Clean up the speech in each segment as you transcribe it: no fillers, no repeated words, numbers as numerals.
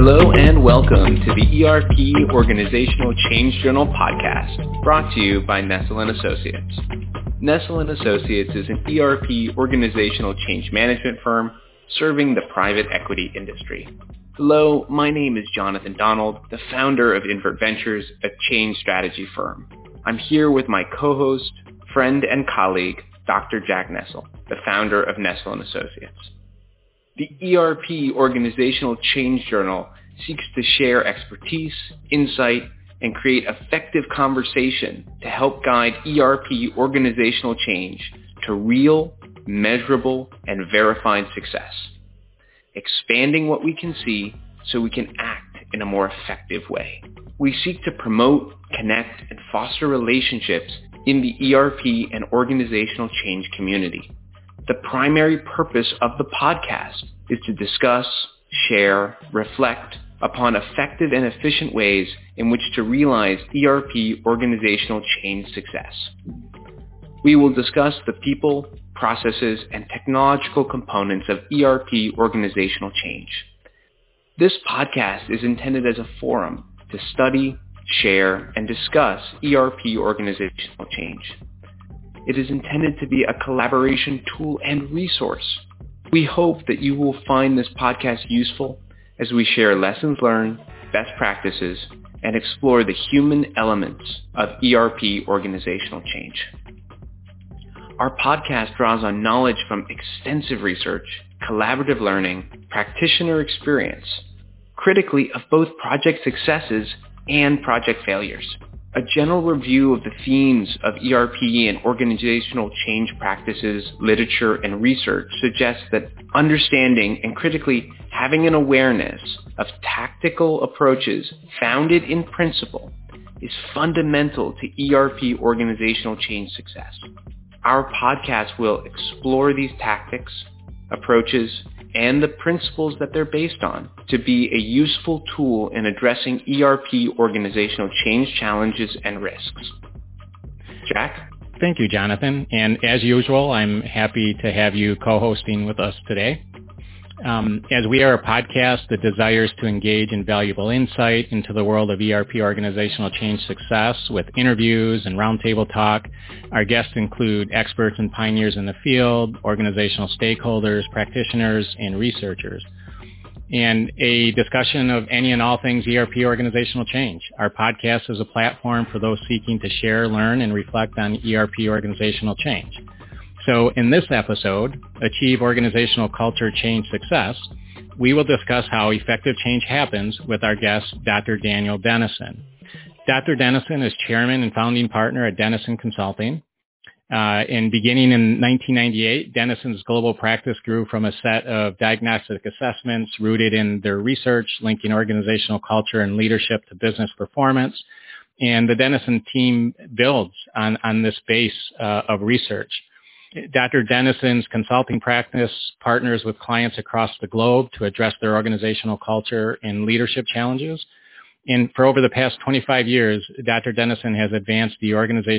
Hello and welcome to the ERP Organizational Change Journal podcast, brought to you by Nestle & Associates. Nestle & Associates is an ERP organizational change management firm serving the private equity industry. Hello, my name is Jonathan Donald, the founder of Invert Ventures, a change strategy firm. I'm here with my co-host, friend, and colleague, Dr. Jack Nestle, the founder of Nestle & Associates. The ERP Organizational Change Journal seeks to share expertise, insight, and create effective conversation to help guide ERP organizational change to real, measurable, and verified success, expanding what we can see so we can act in a more effective way. We seek to promote, connect, and foster relationships in the ERP and organizational change community. The primary purpose of the podcast is to discuss, share, reflect upon effective and efficient ways in which to realize ERP organizational change success. We will discuss the people, processes, and technological components of ERP organizational change. This podcast is intended as a forum to study, share, and discuss ERP organizational change. It is intended to be a collaboration tool and resource. We hope that you will find this podcast useful as we share lessons learned, best practices, and explore the human elements of ERP organizational change. Our podcast draws on knowledge from extensive research, collaborative learning, practitioner experience, critically of both project successes and project failures. A general review of the themes of ERP and organizational change practices, literature, and research suggests that understanding and critically having an awareness of tactical approaches founded in principle is fundamental to ERP organizational change success. Our podcast will explore these tactics, approaches, and the principles that they're based on to be a useful tool in addressing ERP organizational change challenges and risks. Jack? Thank you, Jonathan. And as usual, I'm happy to have you co-hosting with us today. As we are a podcast that desires to engage in valuable insight into the world of ERP organizational change success with interviews and roundtable talk, our guests include experts and pioneers in the field, organizational stakeholders, practitioners, and researchers, and a discussion of any and all things ERP organizational change. Our podcast is a platform for those seeking to share, learn, and reflect on ERP organizational change. So in this episode, Achieve Organizational Culture Change Success, we will discuss how effective change happens with our guest, Dr. Daniel Dennison. Dr. Dennison is chairman and founding partner at Dennison Consulting. And beginning in 1998, Dennison's global practice grew from a set of diagnostic assessments rooted in their research, linking organizational culture and leadership to business performance. And the Dennison team builds on this base of research. Dr. Dennison's consulting practice partners with clients across the globe to address their organizational culture and leadership challenges. And for over the past 25 years, Dr. Dennison has advanced the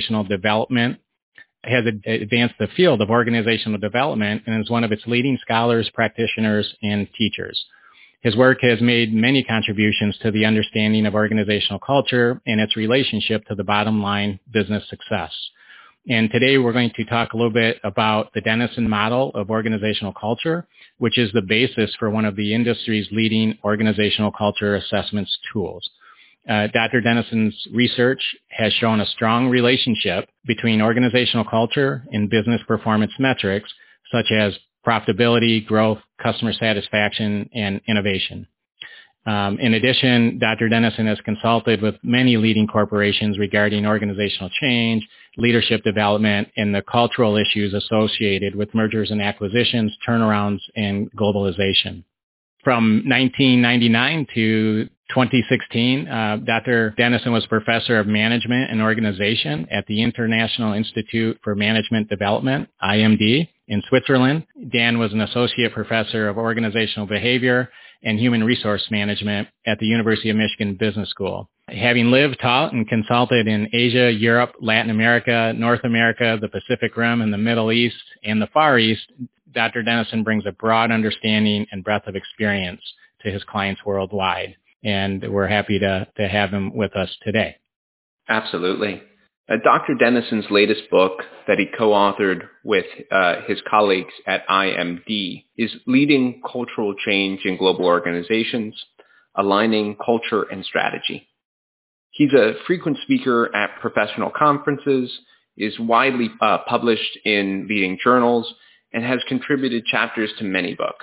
field of organizational development and is one of its leading scholars, practitioners, and teachers. His work has made many contributions to the understanding of organizational culture and its relationship to the bottom line business success. And today we're going to talk a little bit about the Dennison model of organizational culture, which is the basis for one of the industry's leading organizational culture assessments tools. Dr. Dennison's research has shown a strong relationship between organizational culture and business performance metrics, such as profitability, growth, customer satisfaction, and innovation. In addition, Dr. Dennison has consulted with many leading corporations regarding organizational change, leadership development, and the cultural issues associated with mergers and acquisitions, turnarounds, and globalization. From 1999 to 2016, Dr. Dennison was professor of management and organization at the International Institute for Management Development, IMD, in Switzerland. Dan was an associate professor of organizational behavior and human resource management at the University of Michigan Business School. Having lived, taught, and consulted in Asia, Europe, Latin America, North America, the Pacific Rim, and the Middle East, and the Far East, Dr. Dennison brings a broad understanding and breadth of experience to his clients worldwide. And we're happy to have him with us today. Absolutely. Dr. Dennison's latest book that he co-authored with his colleagues at IMD is Leading Cultural Change in Global Organizations, Aligning Culture and Strategy. He's a frequent speaker at professional conferences, is widely published in leading journals, and has contributed chapters to many books.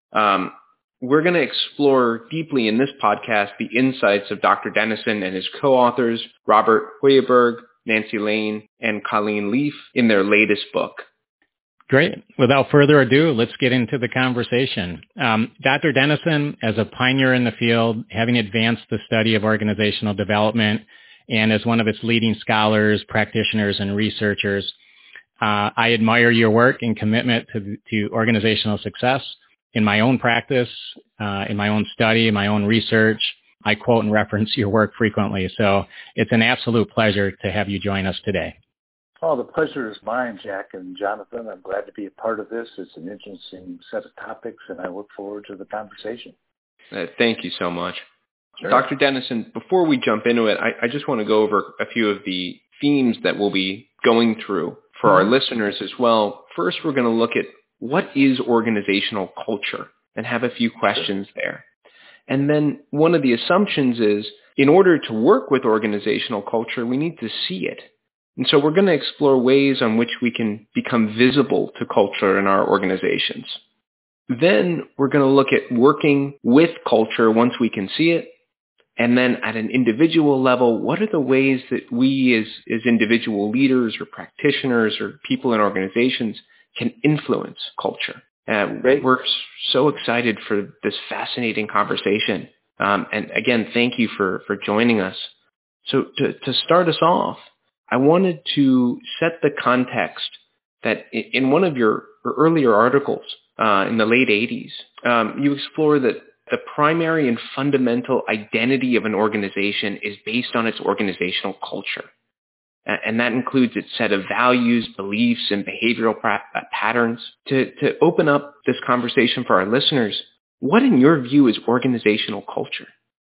We're going to explore deeply in this podcast the insights of Dr. Dennison and his co-authors, Robert Heuerberg, Nancy Lane, and Colleen Leaf, in their latest book. Great. Without further ado, let's get into the conversation. Dr. Dennison, as a pioneer in the field, having advanced the study of organizational development, and as one of its leading scholars, practitioners, and researchers, I admire your work and commitment to organizational success. In my own practice, in my own study, in my own research, I quote and reference your work frequently. So it's an absolute pleasure to have you join us today. Oh, the pleasure is mine, Jack and Jonathan. I'm glad to be a part of this. It's an interesting set of topics, and I look forward to the conversation. Thank you so much. Sure. Dr. Dennison, before we jump into it, I just want to go over a few of the themes that we'll be going through for our listeners as well. First, we're going to look at what is organizational culture and have a few questions there. And then one of the assumptions is, in order to work with organizational culture, we need to see it. And so we're going to explore ways on which we can become visible to culture in our organizations. Then we're going to look at working with culture once we can see it. And then at an individual level, what are the ways that we as individual leaders or practitioners or people in organizations can influence culture? We're so excited for this fascinating conversation. And again, thank you for joining us. So to start us off, I wanted to set the context that in one of your earlier articles in the late 80s, you explore that the primary and fundamental identity of an organization is based on its organizational culture. And that includes its set of values, beliefs, and behavioral patterns. To open up this conversation for our listeners, what in your view is organizational culture?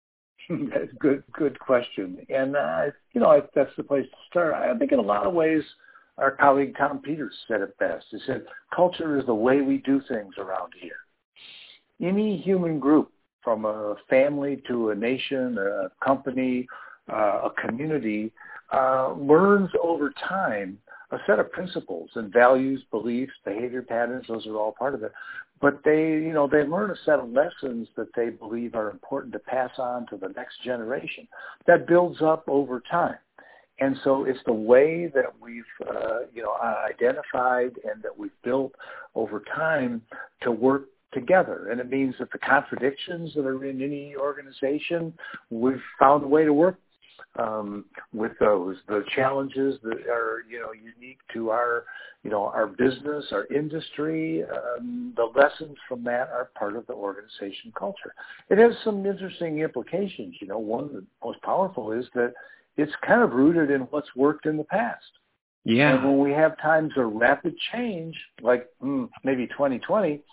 Good question. And, that's the place to start. I think in a lot of ways, our colleague Tom Peters said it best. He said, culture is the way we do things around here. Any human group, from a family to a nation, a company, a community, learns over time a set of principles and values, beliefs, behavior patterns. Those are all part of it. But they learn a set of lessons that they believe are important to pass on to the next generation. That builds up over time. And so it's the way that we've, identified and that we've built over time to work together. And it means that the contradictions that are in any organization, we've found a way to work with those. The challenges that are, unique to our business, our industry, the lessons from that are part of the organization culture. It has some interesting implications. One of the most powerful is that it's kind of rooted in what's worked in the past. Yeah. And when we have times of rapid change, like maybe 2020,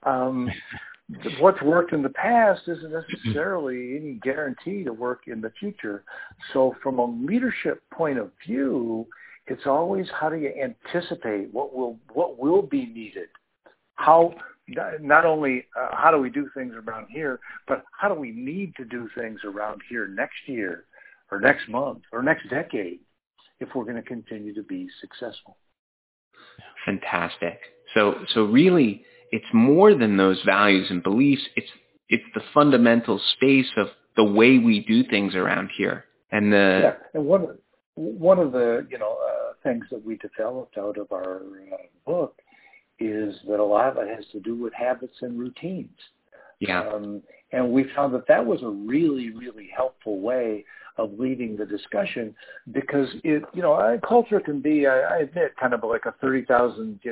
what's worked in the past isn't necessarily any guarantee to work in the future. So from a leadership point of view, it's always how do you anticipate what will be needed? How not only how do we do things around here, but how do we need to do things around here next year or next month or next decade if we're going to continue to be successful? Fantastic. So really, it's more than those values and beliefs. It's the fundamental space of the way we do things around here. And and one of the things that we developed out of our book is that a lot of it has to do with habits and routines. Yeah. And we found that was a really, really helpful way of leading the discussion because culture can be, I admit, kind of like a 30,000,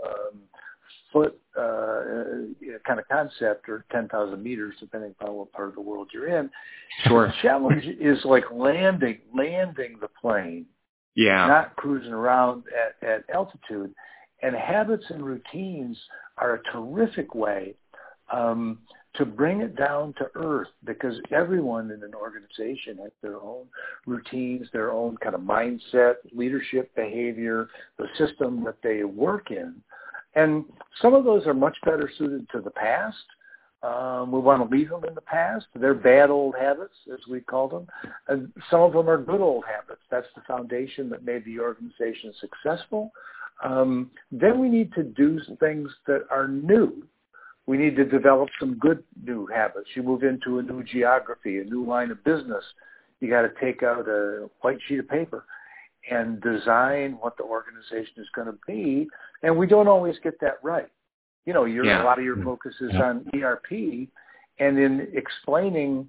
foot kind of concept, or 10,000 meters, depending upon what part of the world you're in. Sure. The challenge is like landing the plane, not cruising around at altitude. And habits and routines are a terrific way to bring it down to earth, because everyone in an organization has their own routines, their own kind of mindset, leadership, behavior, the system that they work in. And some of those are much better suited to the past. We want to leave them in the past. They're bad old habits, as we call them. And some of them are good old habits. That's the foundation that made the organization successful. Then we need to do things that are new. We need to develop some good new habits. You move into a new geography, a new line of business. You got to take out a white sheet of paper and design what the organization is going to be. And we don't always get that right. You know, a lot of your focus is on ERP, and in explaining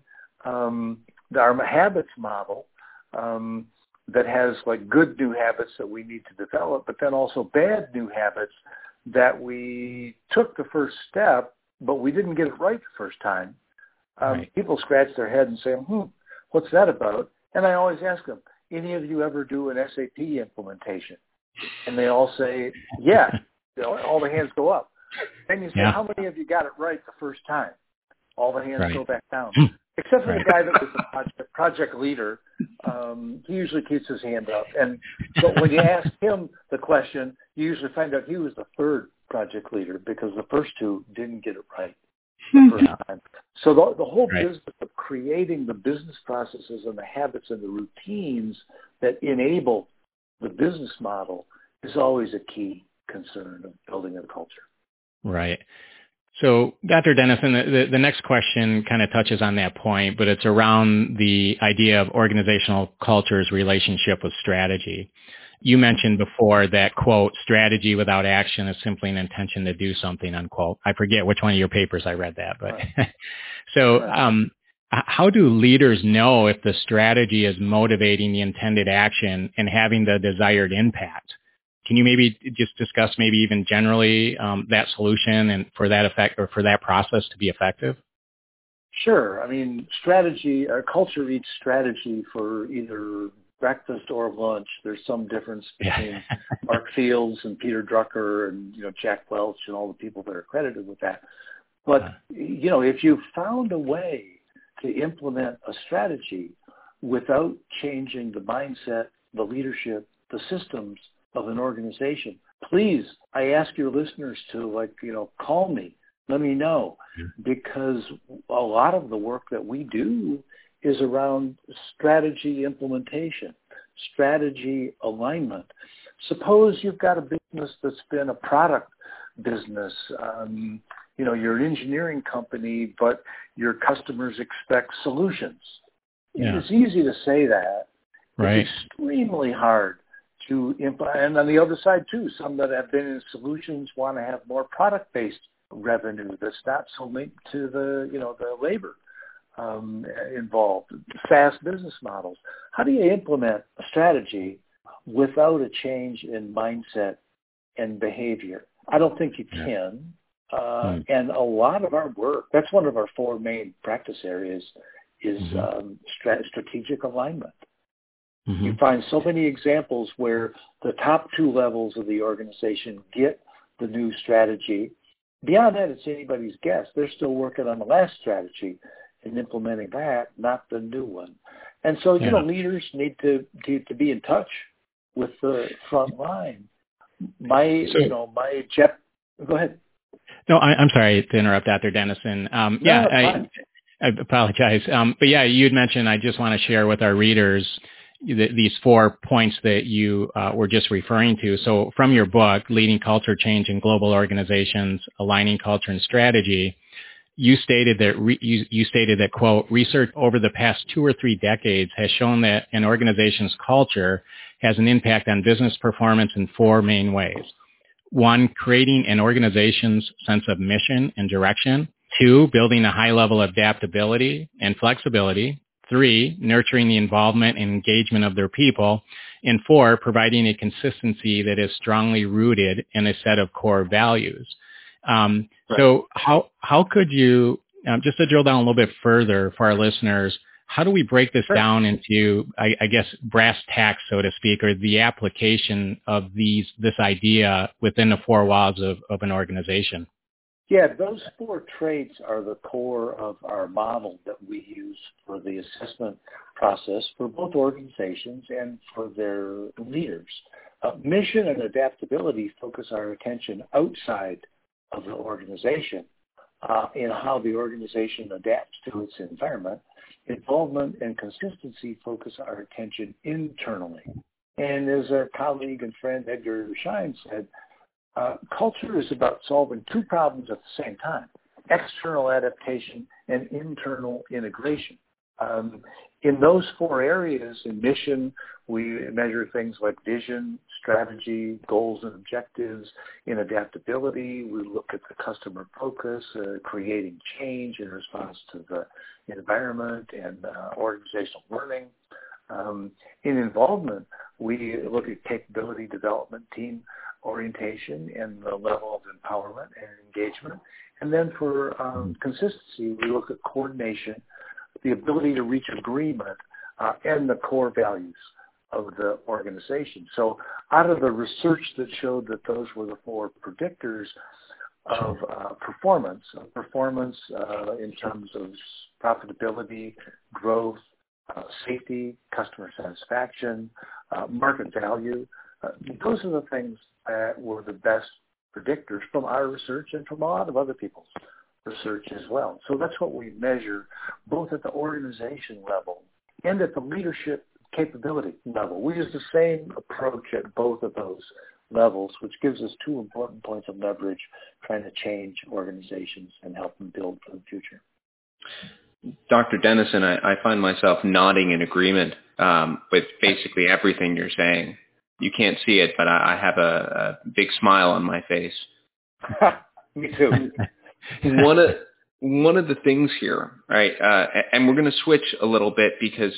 our habits model that has like good new habits that we need to develop, but then also bad new habits that we took the first step, but we didn't get it right the first time. People scratch their head and say, what's that about? And I always ask them, any of you ever do an SAP implementation? And they all say, yeah. All the hands go up. Then you say, how many of you got it right the first time? All the hands go back down. Except for the guy that was the project leader. He usually keeps his hand up. But when you ask him the question, you usually find out he was the third project leader because the first two didn't get it right the first time. So the whole business of creating the business processes and the habits and the routines that enable the business model is always a key concern of building a culture. Right. So, Dr. Dennison, the next question kind of touches on that point, but it's around the idea of organizational culture's relationship with strategy. You mentioned before that, quote, strategy without action is simply an intention to do something, unquote. I forget which one of your papers I read that, but so how do leaders know if the strategy is motivating the intended action and having the desired impact? Can you maybe just discuss maybe even generally that solution and for that effect or for that process to be effective? Sure. I mean, strategy, our culture eats strategy for either breakfast or lunch. There's some difference between Mark Fields and Peter Drucker and, Jack Welch and all the people that are credited with that. But, if you found a way to implement a strategy without changing the mindset, the leadership, the systems of an organization, please, I ask your listeners to call me, let me know, because a lot of the work that we do is around strategy implementation, strategy alignment. Suppose you've got a business that's been a product business. You're an engineering company, but your customers expect solutions. Yeah. It's easy to say that. Right. It's extremely hard to implement. And on the other side, too, some that have been in solutions want to have more product-based revenue that's not so linked to the labor involved, SaaS business models. How do you implement a strategy without a change in mindset and behavior? I don't think you can. And a lot of our work, that's one of our four main practice areas, is strategic alignment. You find so many examples where the top two levels of the organization get the new strategy. Beyond that, it's anybody's guess. They're still working on the last strategy and implementing that, not the new one. And so, leaders need to be in touch with the front line. Go ahead. No, I'm sorry to interrupt, Dr. Dennison. I apologize. But you had mentioned, I just want to share with our readers these 4 points that you were just referring to. So from your book, Leading Culture Change in Global Organizations, Aligning Culture and Strategy, you stated that, quote, research over the past 2 or 3 decades has shown that an organization's culture has an impact on business performance in 4 main ways. 1, creating an organization's sense of mission and direction. 2, building a high level of adaptability and flexibility. 3, nurturing the involvement and engagement of their people. And 4, providing a consistency that is strongly rooted in a set of core values. So how could you, just to drill down a little bit further for our listeners, how do we break this down into, I guess, brass tacks, so to speak, or the application of this idea within the 4 walls of an organization? Yeah, those 4 traits are the core of our model that we use for the assessment process for both organizations and for their leaders. Mission and adaptability focus our attention outside of the organization in how the organization adapts to its environment. Involvement and consistency focus our attention internally. And as our colleague and friend Edgar Schein said, culture is about solving 2 problems at the same time: external adaptation and internal integration. In those 4 areas, in mission, we measure things like vision, strategy, goals and objectives. In adaptability, we look at the customer focus, creating change in response to the environment and organizational learning. In involvement, we look at capability development, team orientation, and the level of empowerment and engagement. And then for consistency, we look at coordination, the ability to reach agreement, and the core values of the organization. So out of the research that showed that those were the 4 predictors of performance in terms of profitability, growth, safety, customer satisfaction, market value, those are the things that were the best predictors from our research and from a lot of other people's research as well. So that's what we measure both at the organization level and at the leadership capability level. We use the same approach at both of those levels, which gives us 2 important points of leverage trying to change organizations and help them build for the future. Dr. Dennison, I find myself nodding in agreement with basically everything you're saying. You can't see it, but I have a big smile on my face. Me too. One of the things here, right, and we're going to switch a little bit because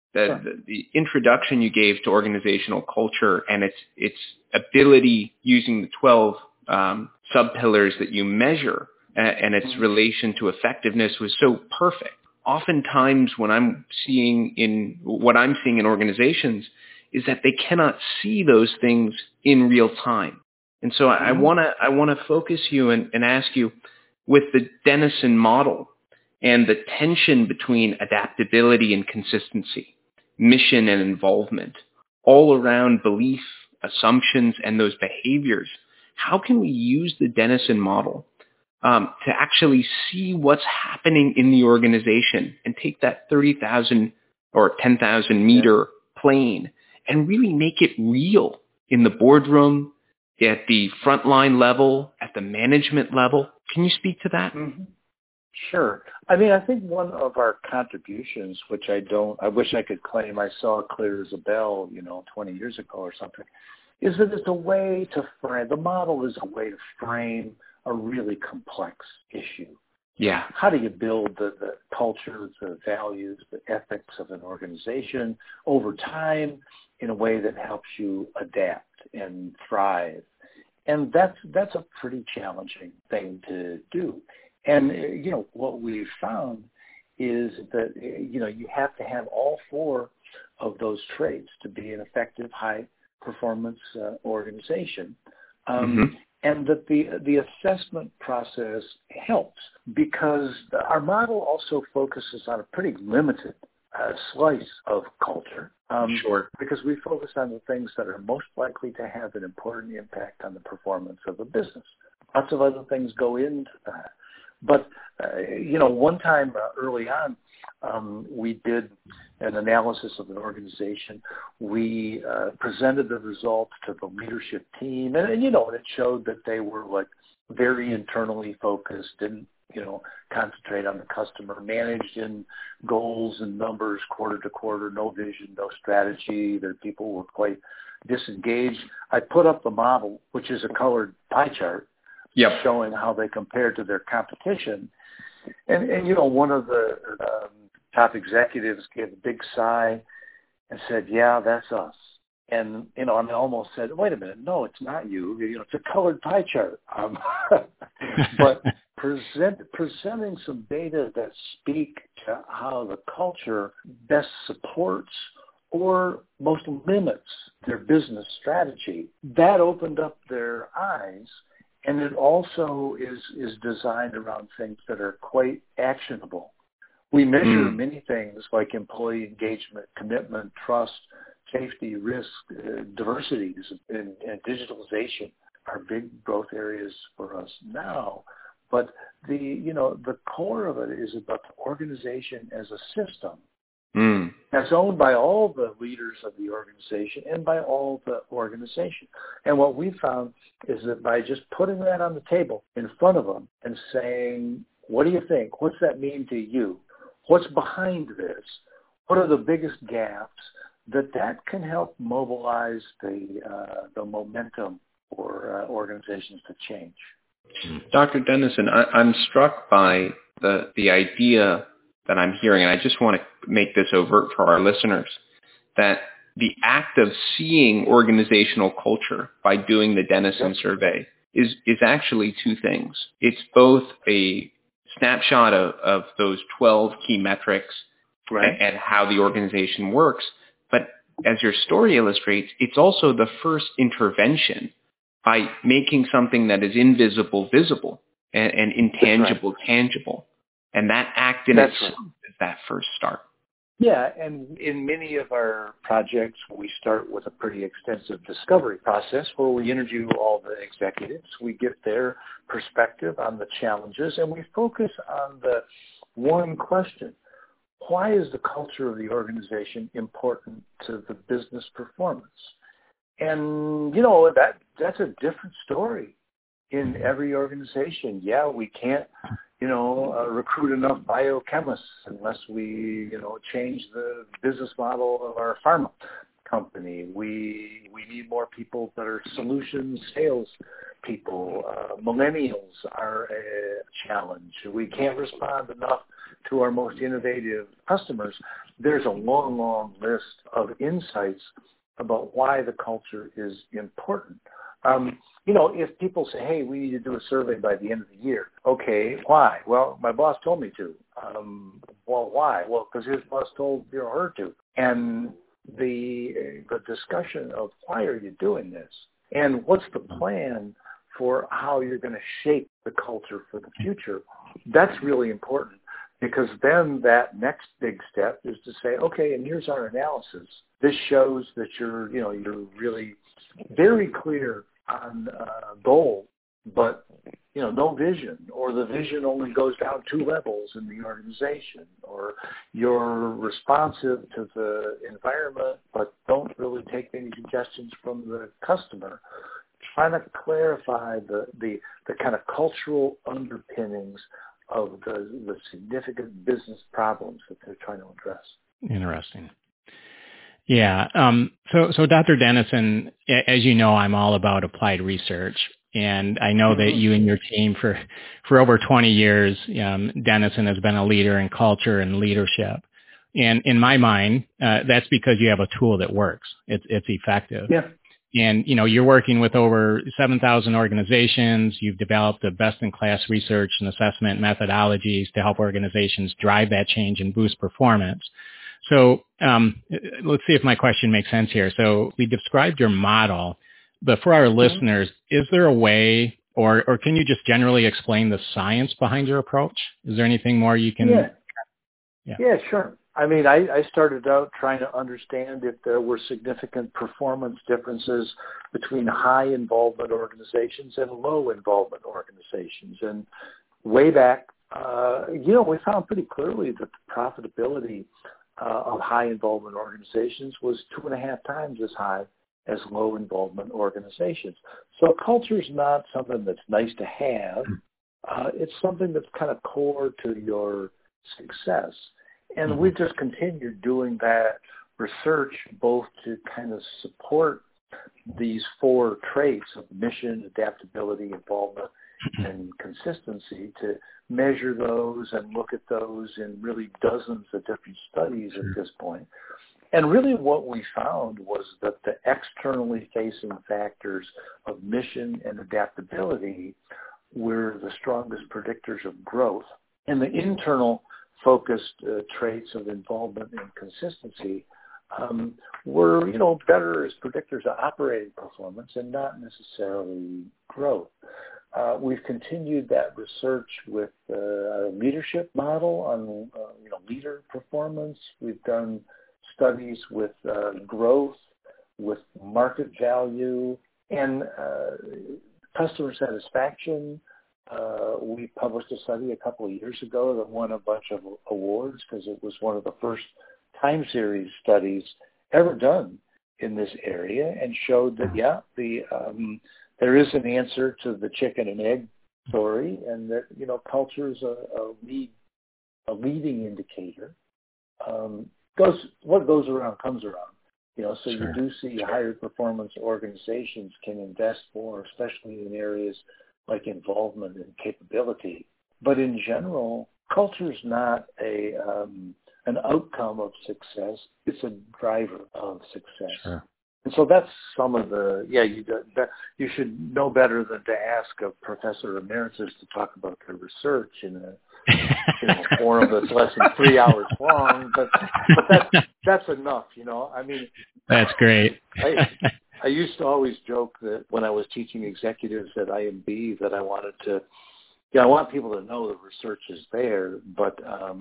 the introduction you gave to organizational culture and its ability using the 12 sub-pillars that you measure and its relation to effectiveness was so perfect. Oftentimes what I'm seeing in organizations is that they cannot see those things in real time. And so I want to focus you and ask you, with the Dennison model and the tension between adaptability and consistency, mission and involvement, all around belief, assumptions, and those behaviors, how can we use the Dennison model to actually see what's happening in the organization and take that 30,000 or 10,000 meter plane and really make it real in the boardroom, at the frontline level, at the management level? Can you speak to that? Mm-hmm. Sure. I mean, I think one of our contributions, which I wish I could claim I saw clear as a bell, 20 years ago or something, is that it's a way to frame, the model is a way to frame a really complex issue. Yeah. How do you build the culture, the values, the ethics of an organization over time in a way that helps you adapt and thrive? And that's a pretty challenging thing to do. And, what we've found is that, you have to have all 4 of those traits to be an effective high-performance organization. And that the assessment process helps because our model also focuses on a pretty limited slice of culture. Sure. Because we focus on the things that are most likely to have an important impact on the performance of a business. Lots of other things go into that. But, one time early on, we did an analysis of an organization. We presented the results to the leadership team, and it showed that they were very internally focused, didn't concentrate on the customer, managed in goals and numbers quarter to quarter, no vision, no strategy. Their people were quite disengaged. I put up the model, which is a colored pie chart, showing how they compared to their competition. And one of the top executives gave a big sigh and said, "Yeah, that's us." And, I almost said, "Wait a minute, no, it's not you. It's a colored pie chart." But presenting some data that speak to how the culture best supports or most limits their business strategy, that opened up their eyes And it also is designed around things that are quite actionable. We measure many things like employee engagement, commitment, trust, safety, risk, diversity, and digitalization are big growth areas for us now. But the core of it is about the organization as a system that's owned by all the leaders of the organization and by all the organization. And what we found is that by just putting that on the table in front of them and saying, what do you think? What's that mean to you? What's behind this? What are the biggest gaps? That can help mobilize the momentum for organizations to change. Dr. Dennison, I'm struck by the idea that I'm hearing, and I just want to make this overt for our listeners, that the act of seeing organizational culture by doing the Dennison survey is actually two things. It's both a snapshot of those 12 key metrics and how the organization works, but as your story illustrates, it's also the first intervention by making something that is invisible visible and intangible tangible. And that act in itself is that first start. Yeah, and in many of our projects, we start with a pretty extensive discovery process where we interview all the executives. We get their perspective on the challenges, and we focus on the one question: why is the culture of the organization important to the business performance? And, that's a different story in every organization. Yeah, we can't, recruit enough biochemists unless we, change the business model of our pharma company. We need more people that are solutions sales people. Millennials are a challenge. We can't respond enough to our most innovative customers. There's a long, long list of insights about why the culture is important. If people say, hey, we need to do a survey by the end of the year. Okay, why? Well, my boss told me to. Well, why? Well, because his boss told her to. And the discussion of why are you doing this? And what's the plan for how you're going to shape the culture for the future? That's really important, because then that next big step is to say, okay, and here's our analysis. This shows that you're really very clear on goal, but no vision, or the vision only goes down 2 levels in the organization, or you're responsive to the environment but don't really take any suggestions from the customer. Trying to clarify the kind of cultural underpinnings of the significant business problems that they're trying to address. Interesting. Yeah. So Dr. Dennison, as you know, I'm all about applied research, and I know that you and your team for over 20 years, Dennison has been a leader in culture and leadership. And in my mind, that's because you have a tool that works. It's effective. Yeah. And, you're working with over 7,000 organizations. You've developed a best-in-class research and assessment methodologies to help organizations drive that change and boost performance. So let's see if my question makes sense here. So we described your model, but for our listeners, is there a way, or can you just generally explain the science behind your approach? Is there anything more you can? Yeah, sure. I mean, I started out trying to understand if there were significant performance differences between high involvement organizations and low involvement organizations. And way back, we found pretty clearly that the profitability of high involvement organizations was 2.5 times as high as low involvement organizations. So culture is not something that's nice to have. It's something that's kind of core to your success. And we just continued doing that research both to kind of support these 4 traits of mission, adaptability, involvement, and consistency, to measure those and look at those in really dozens of different studies at this point. And really what we found was that the externally facing factors of mission and adaptability were the strongest predictors of growth, and the internal focused traits of involvement and consistency were, better as predictors of operating performance and not necessarily growth. We've continued that research with a leadership model on leader performance. We've done studies with growth, with market value, and customer satisfaction. We published a study a couple of years ago that won a bunch of awards because it was one of the first time series studies ever done in this area, and showed that there is an answer to the chicken and egg story, and that culture is a leading indicator. What goes around comes around. So sure. You do see higher performance organizations can invest more, especially in areas like involvement and capability. But in general, culture is not an outcome of success. It's a driver of success. Sure. And so that's some of the, you should know better than to ask a professor emeritus to talk about their research in a forum that's less than 3 hours long, but that's enough, I mean. That's great. I used to always joke that when I was teaching executives at IMB that I wanted to, I want people to know the research is there, but,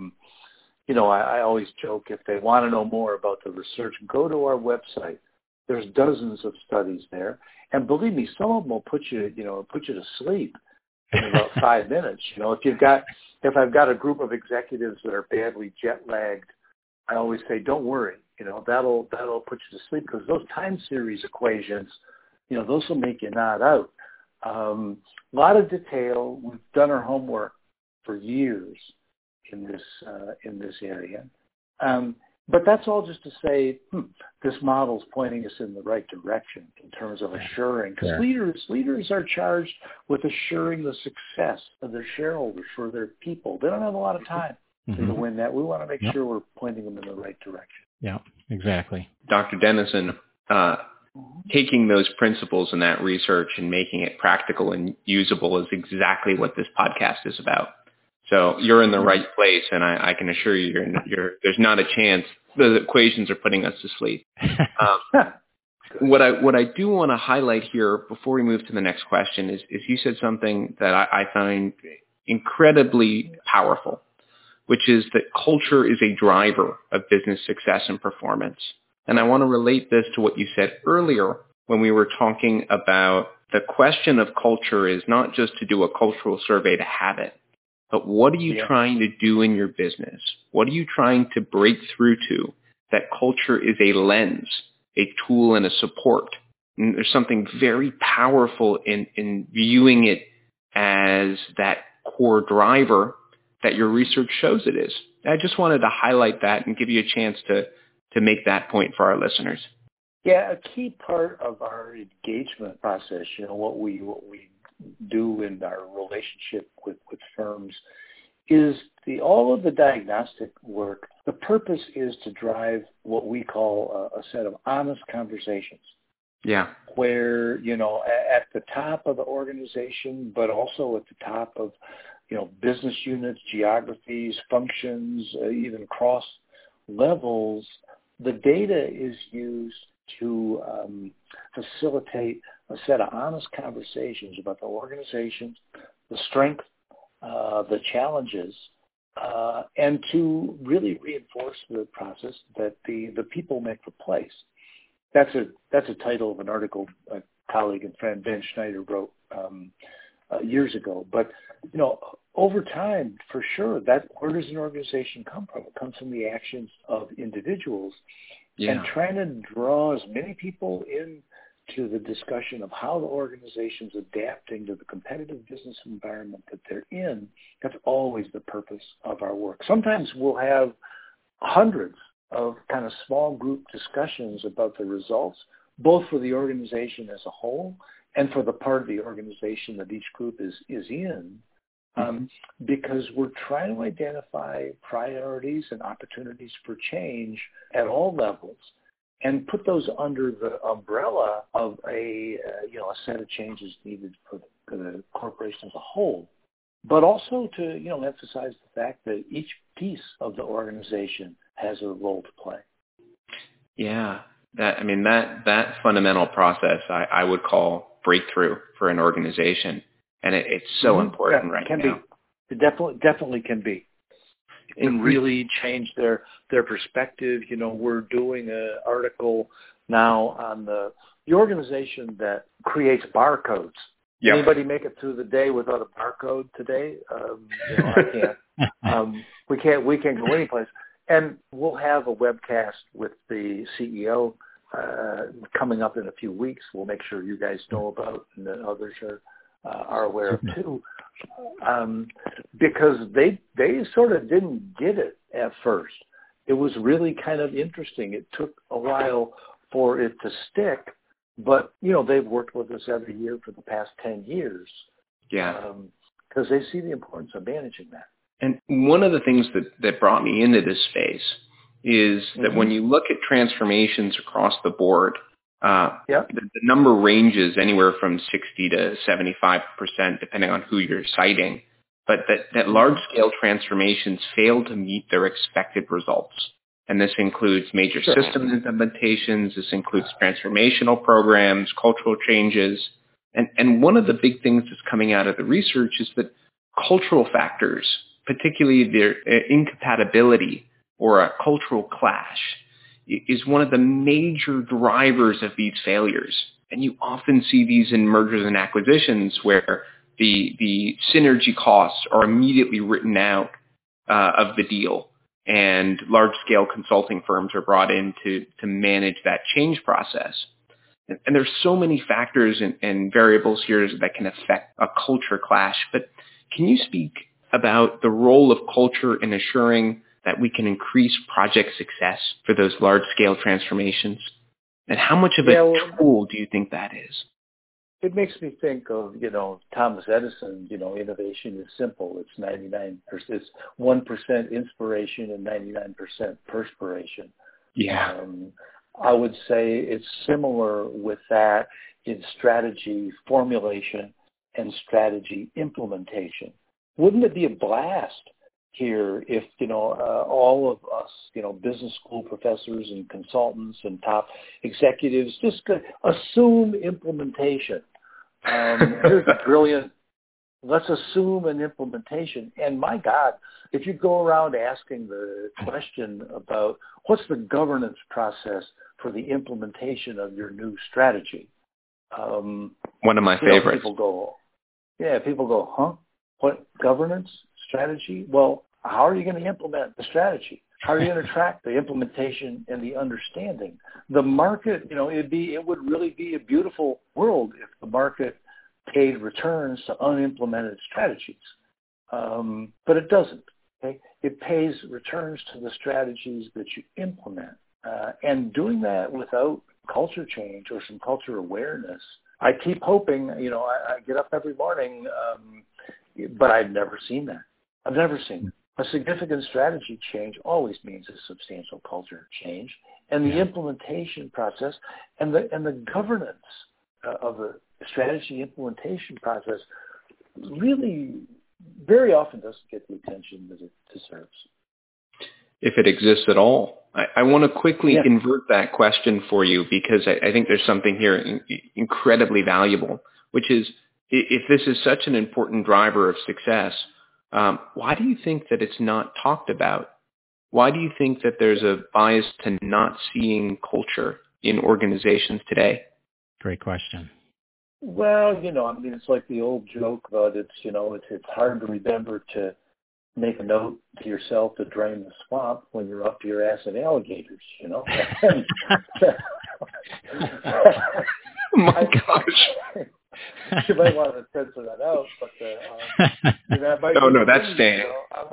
I always joke if they want to know more about the research, go to our website. There's dozens of studies there, and believe me, some of them will put you to sleep in about 5 minutes. If I've got a group of executives that are badly jet lagged, I always say, don't worry, that'll put you to sleep, because those time series equations, those will make you nod out. A lot of detail. We've done our homework for years in this area. But that's all just to say, this model's pointing us in the right direction in terms of assuring. Because leaders are charged with assuring the success of their shareholders for their people. They don't have a lot of time to win that. We want to make sure we're pointing them in the right direction. Yeah, exactly. Dr. Dennison, taking those principles and that research and making it practical and usable is exactly what this podcast is about. So you're in the right place, and I can assure you, there's not a chance the equations are putting us to sleep. What I do want to highlight here before we move to the next question is you said something that I find incredibly powerful, which is that culture is a driver of business success and performance. And I want to relate this to what you said earlier when we were talking about the question of culture is not just to do a cultural survey to have it, but what are you trying to do in your business? What are you trying to break through to? That culture is a lens, a tool, and a support. And there's something very powerful in viewing it as that core driver that your research shows it is. I just wanted to highlight that and give you a chance to make that point for our listeners. Yeah, a key part of our engagement process, what we do in our relationship with firms is all of the diagnostic work. The purpose is to drive what we call a set of honest conversations. Yeah. Where, at the top of the organization, but also at the top of, business units, geographies, functions, even cross levels, the data is used to facilitate a set of honest conversations about the organization, the strength, the challenges, and to really reinforce the process that the people make the place. That's a title of an article a colleague and friend Ben Schneider wrote years ago. But over time, for sure, where does an organization come from? It comes from the actions of individuals, and trying to draw as many people into the discussion of how the organization's adapting to the competitive business environment that they're in. That's always the purpose of our work. Sometimes we'll have hundreds of kind of small group discussions about the results, both for the organization as a whole and for the part of the organization that each group is in, because we're trying to identify priorities and opportunities for change at all levels and put those under the umbrella of a set of changes needed for the corporation as a whole, but also to emphasize the fact that each piece of the organization has a role to play. Yeah, that fundamental process I would call breakthrough for an organization. And it's so important right now. It definitely can be. It can really change their perspective. You know, we're doing an article now on the organization that creates barcodes. Yep. Anybody make it through the day without a barcode today? I can't. We can't go anyplace. And we'll have a webcast with the CEO coming up in a few weeks. We'll make sure you guys know about, and that others are aware of too, because they sort of didn't get it at first. It was really kind of interesting. It took a while for it to stick, but you know, they've worked with us every year for the past 10 years. Yeah, because they see the importance of managing that. And one of the things that brought me into this space is that when you look at transformations across the board, the number ranges anywhere from 60 to 75%, depending on who you're citing, but that large-scale transformations fail to meet their expected results. And this includes major system implementations, this includes transformational programs, cultural changes. And one of the big things that's coming out of the research is that cultural factors, particularly their incompatibility or a cultural clash, is one of the major drivers of these failures. And you often see these in mergers and acquisitions where the synergy costs are immediately written out of the deal, and large-scale consulting firms are brought in to manage that change process. And there's so many factors and variables here that can affect a culture clash. But can you speak about the role of culture in assuring that we can increase project success for those large-scale transformations? And how much of a tool do you think that is? It makes me think of, Thomas Edison, innovation is simple. It's 99%, it's 1% inspiration and 99% perspiration. Yeah. I would say it's similar with that in strategy formulation and strategy implementation. Wouldn't it be a blast here if, all of us, business school professors and consultants and top executives just could assume implementation? Here's a brilliant, let's assume an implementation. And my God, if you go around asking the question about what's the governance process for the implementation of your new strategy? One of my favorites. People go, huh? What, governance strategy? Well, how are you going to implement the strategy? How are you going to track the implementation and the understanding? The market, it would really be a beautiful world if the market paid returns to unimplemented strategies. But it doesn't. Okay? It pays returns to the strategies that you implement. And doing that without culture change or some culture awareness, I keep hoping, I get up every morning, but I've never seen that. I've never seen it. A significant strategy change always means a substantial culture change, and the implementation process and the governance of the strategy implementation process really very often doesn't get the attention that it deserves. If it exists at all. I want to quickly invert that question for you, because I think there's something here incredibly valuable, which is, if this is such an important driver of success, why do you think that it's not talked about? Why do you think that there's a bias to not seeing culture in organizations today? Great question. Well, it's like the old joke about it's hard to remember to make a note to yourself to drain the swamp when you're up to your ass in alligators, Oh my gosh. You might want to censor that out, but no, that's staying.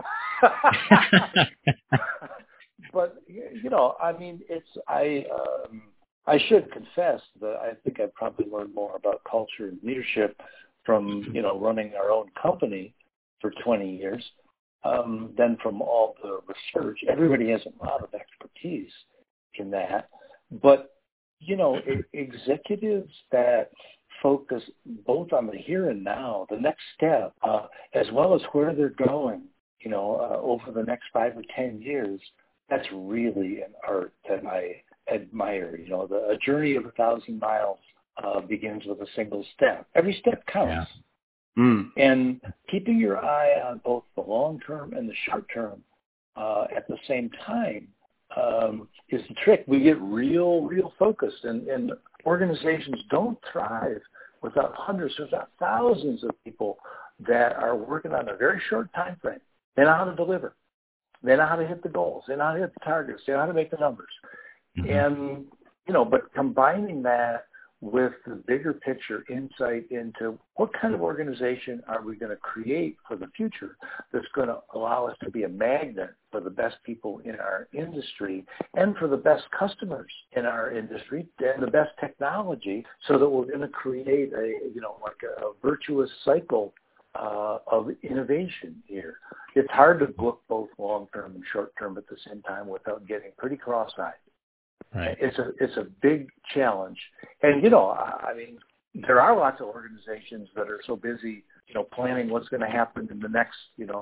But I should confess that I think I've probably learned more about culture and leadership from running our own company for 20 years than from all the research. Everybody has a lot of expertise in that, but executives that focus both on the here and now, the next step, as well as where they're going, over the next 5 or 10 years, that's really an art that I admire. A journey of 1,000 miles begins with a single step. Every step counts. And keeping your eye on both the long term and the short term at the same time is the trick. We get real focused, and organizations don't thrive without hundreds, without thousands of people that are working on a very short time frame. They know how to deliver. They know how to hit the goals. They know how to hit the targets. They know how to make the numbers. And, but combining that with the bigger picture insight into what kind of organization are we going to create for the future that's going to allow us to be a magnet for the best people in our industry and for the best customers in our industry and the best technology, so that we're going to create a virtuous cycle of innovation here. It's hard to look both long-term and short-term at the same time without getting pretty cross-eyed. Right. It's a big challenge. And, there are lots of organizations that are so busy, planning what's going to happen in the next,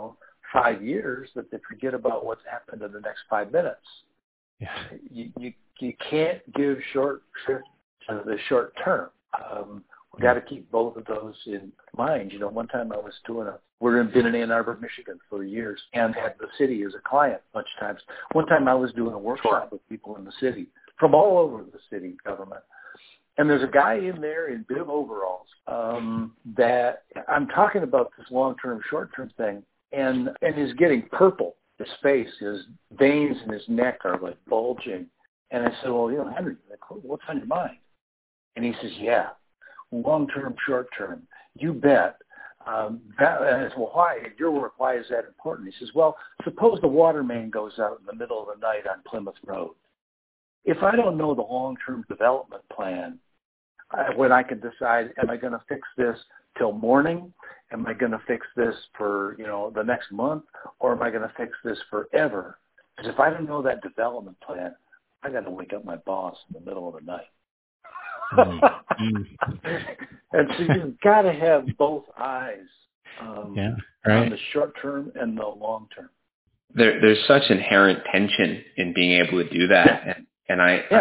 5 years that they forget about what's happened in the next 5 minutes. Yeah. You can't give short shrift to the short term. We got to keep both of those in mind. One time I was been in Ann Arbor, Michigan for years and had the city as a client much times. One time I was doing a workshop with people in the city from all over the city government. And there's a guy in there in bib overalls that I'm talking about this long-term, short-term thing, and he's getting purple. His face, his veins in his neck are like bulging. And I said, well, Henry, what's on your mind? And he says, yeah. Long-term, short-term, you bet. And I said, well, why? Your work, why is that important? He says, well, suppose the water main goes out in the middle of the night on Plymouth Road. If I don't know the long-term development plan, when I can decide, am I going to fix this till morning? Am I going to fix this for, the next month? Or am I going to fix this forever? Because if I don't know that development plan, I got to wake up my boss in the middle of the night. And so you've got to have both eyes on the short term and the long term. There's such inherent tension in being able to do that, and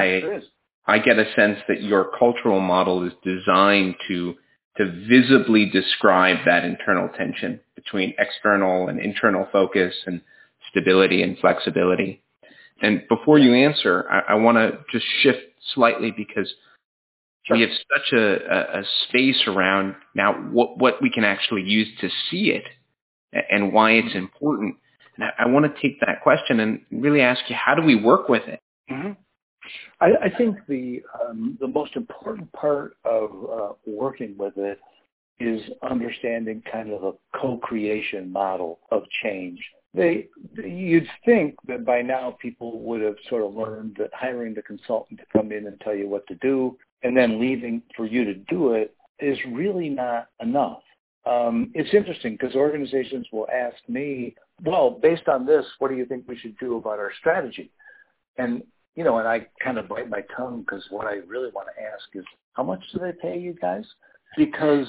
I get a sense that your cultural model is designed to visibly describe that internal tension between external and internal focus and stability and flexibility. And before you answer, I want to just shift slightly because we have such a space around now what we can actually use to see it and why it's important. And I want to take that question and really ask you, how do we work with it? Mm-hmm. I think the most important part of working with it is understanding kind of a co-creation model of change. You'd think that by now people would have sort of learned that hiring the consultant to come in and tell you what to do and then leaving for you to do it is really not enough. It's interesting because organizations will ask me, well, based on this, what do you think we should do about our strategy? And I kind of bite my tongue because what I really want to ask is, how much do they pay you guys? Because,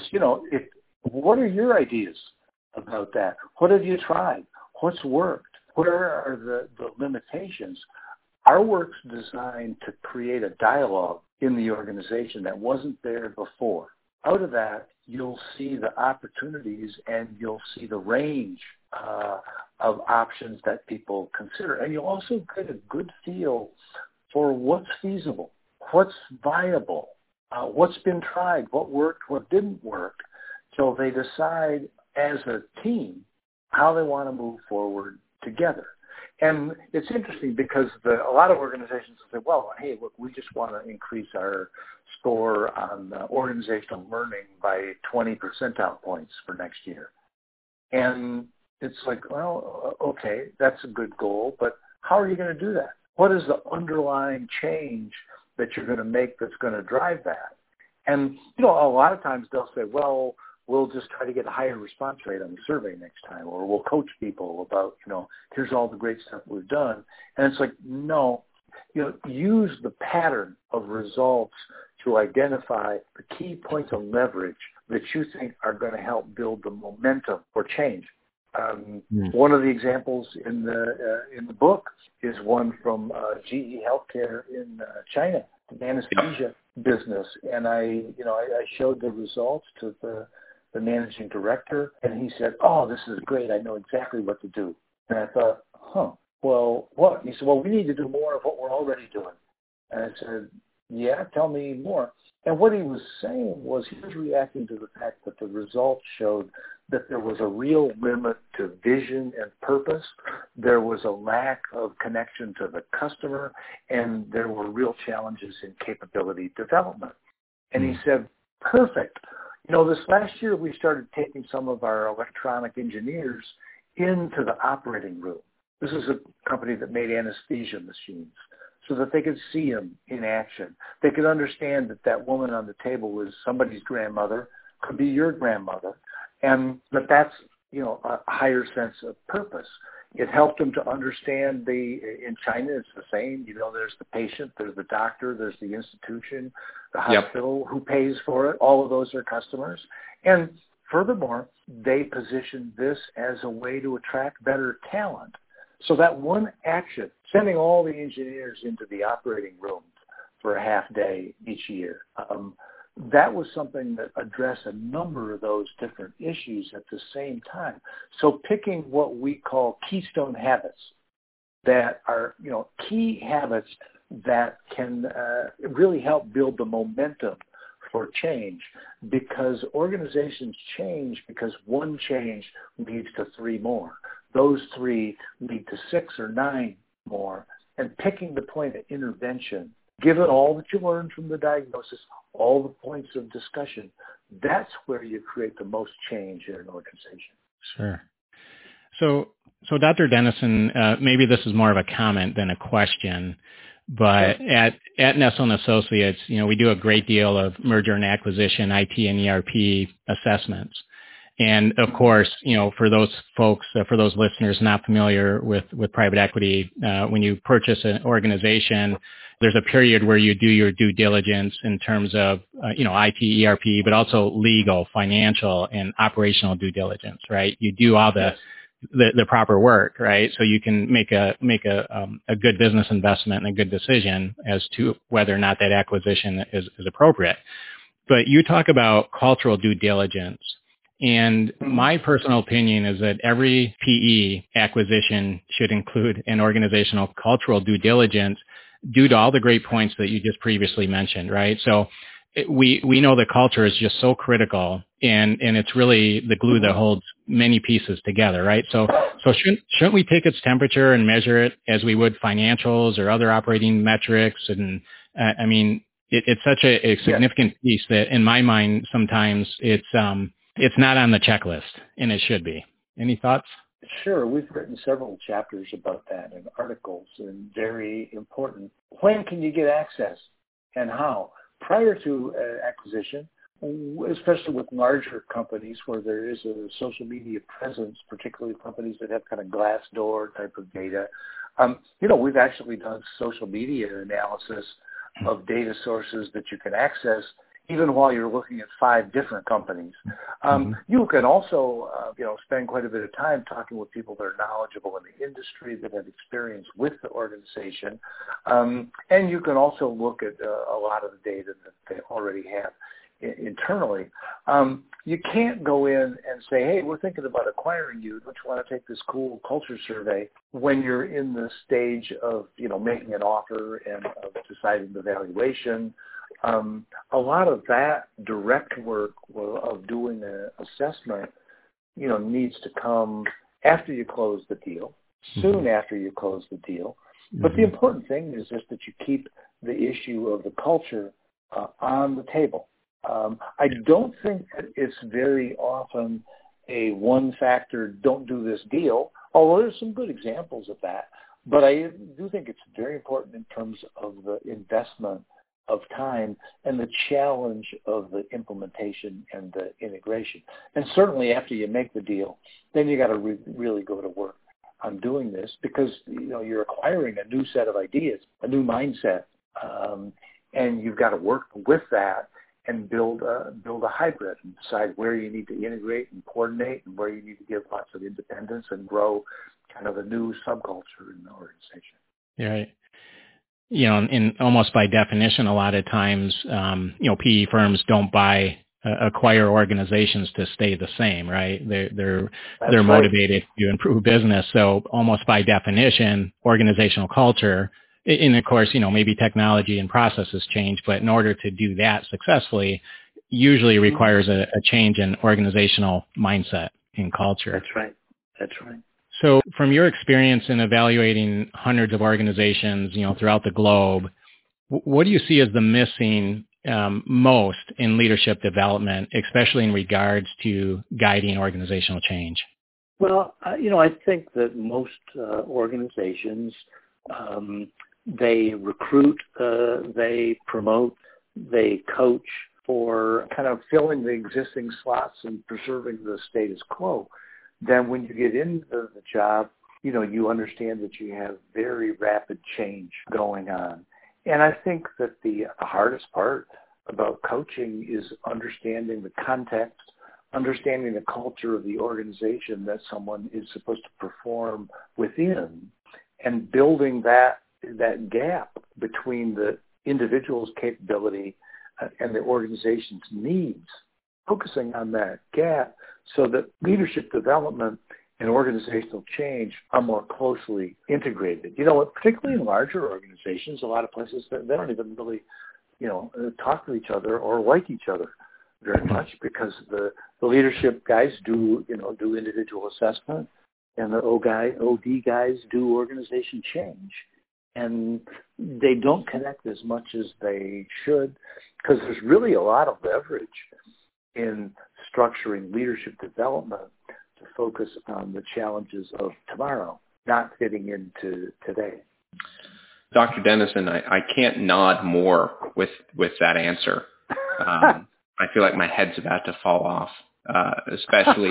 what are your ideas about that? What have you tried? What's worked? Where are the limitations? Our work's designed to create a dialogue in the organization that wasn't there before. Out of that, you'll see the opportunities and you'll see the range of options that people consider. And you'll also get a good feel for what's feasible, what's viable, what's been tried, what worked, what didn't work, so they decide as a team how they want to move forward together. And it's interesting because a lot of organizations will say, well, hey, look, we just want to increase our score on organizational learning by 20 percentile points for next year. And it's like, well, okay, that's a good goal, but how are you going to do that? What is the underlying change that you're going to make that's going to drive that? And, a lot of times they'll say, well, we'll just try to get a higher response rate on the survey next time, or we'll coach people about, here's all the great stuff we've done. And it's like, no, use the pattern of results to identify the key points of leverage that you think are going to help build the momentum for change. One of the examples in the book is one from GE Healthcare in China, the anesthesia business, and I showed the results to the the managing director, and he said, "Oh, this is great. I know exactly what to do." And I thought, well, what? And he said, "Well, we need to do more of what we're already doing." And I said, "Yeah, tell me more." And what he was saying was he was reacting to the fact that the results showed that there was a real limit to vision and purpose. There was a lack of connection to the customer, and there were real challenges in capability development. And he said, perfect. This last year we started taking some of our electronic engineers into the operating room. This is a company that made anesthesia machines, so that they could see them in action. They could understand that woman on the table was somebody's grandmother, could be your grandmother, and that's a higher sense of purpose. It helped them to understand in China it's the same. There's the patient, there's the doctor, there's the institution, the hospital, who pays for it. All of those are customers. And furthermore, they positioned this as a way to attract better talent. So that one action, sending all the engineers into the operating room for a half day each year, that was something that addressed a number of those different issues at the same time. So picking what we call keystone habits that are, key habits that can really help build the momentum for change, because organizations change because one change leads to 3 more. Those 3 lead to 6 or 9 more. And picking the point of intervention, given all that you learned from the diagnosis, all the points of discussion, that's where you create the most change in an organization. Sure. So Dr. Dennison, maybe this is more of a comment than a question, but at Nestle & Associates, we do a great deal of merger and acquisition, IT and ERP assessments. And of course, for those folks, for those listeners not familiar with private equity, when you purchase an organization, there's a period where you do your due diligence in terms of, IT, ERP, but also legal, financial, and operational due diligence, right? You do all the proper work, right? So you can make a good business investment and a good decision as to whether or not that acquisition is appropriate. But you talk about cultural due diligence. And my personal opinion is that every PE acquisition should include an organizational cultural due diligence due to all the great points that you just previously mentioned, right? So we know the culture is just so critical, and it's really the glue that holds many pieces together, right? So shouldn't we take its temperature and measure it as we would financials or other operating metrics? And it's such a significant piece that in my mind sometimes it's not on the checklist, and it should be. Any thoughts? Sure. We've written several chapters about that in articles, and very important. When can you get access and how? Prior to acquisition, especially with larger companies where there is a social media presence, particularly companies that have kind of Glassdoor type of data, we've actually done social media analysis of data sources that you can access even while you're looking at 5 different companies. You can also, spend quite a bit of time talking with people that are knowledgeable in the industry, that have experience with the organization. And you can also look at a lot of the data that they already have internally. You can't go in and say, hey, we're thinking about acquiring you. Don't you want to take this cool culture survey when you're in the stage of, making an offer and of deciding the valuation? A lot of that direct work of doing an assessment, needs to come after you close the deal, soon after you close the deal. But the important thing is just that you keep the issue of the culture on the table. I don't think that it's very often a one-factor, don't do this deal, although there's some good examples of that. But I do think it's very important in terms of the investment of time and the challenge of the implementation and the integration. And certainly after you make the deal, then you got to really go to work on doing this, because you're acquiring a new set of ideas, a new mindset, and you've got to work with that and build a hybrid and decide where you need to integrate and coordinate and where you need to give lots of independence and grow kind of a new subculture in the organization. Right. And almost by definition, a lot of times, PE firms don't buy acquire organizations to stay the same, right? They're That's motivated to improve business. So almost by definition, organizational culture, and of course, maybe technology and processes change, but in order to do that successfully, usually requires a change in organizational mindset and culture. That's right. So from your experience in evaluating hundreds of organizations, throughout the globe, what do you see as the missing most in leadership development, especially in regards to guiding organizational change? Well, I think that most organizations, they recruit, they promote, they coach for kind of filling the existing slots and preserving the status quo. Then when you get into the job, you understand that you have very rapid change going on. And I think that the hardest part about coaching is understanding the context, understanding the culture of the organization that someone is supposed to perform within, and building that gap between the individual's capability and the organization's needs, focusing on that gap so that leadership development and organizational change are more closely integrated. Particularly in larger organizations, a lot of places, they don't even really, talk to each other or like each other very much, because the leadership guys do individual assessment, and the OD guys do organization change. And they don't connect as much as they should, because there's really a lot of leverage in structuring leadership development to focus on the challenges of tomorrow, not fitting into today. Dr. Dennison, I can't nod more with that answer. I feel like my head's about to fall off, especially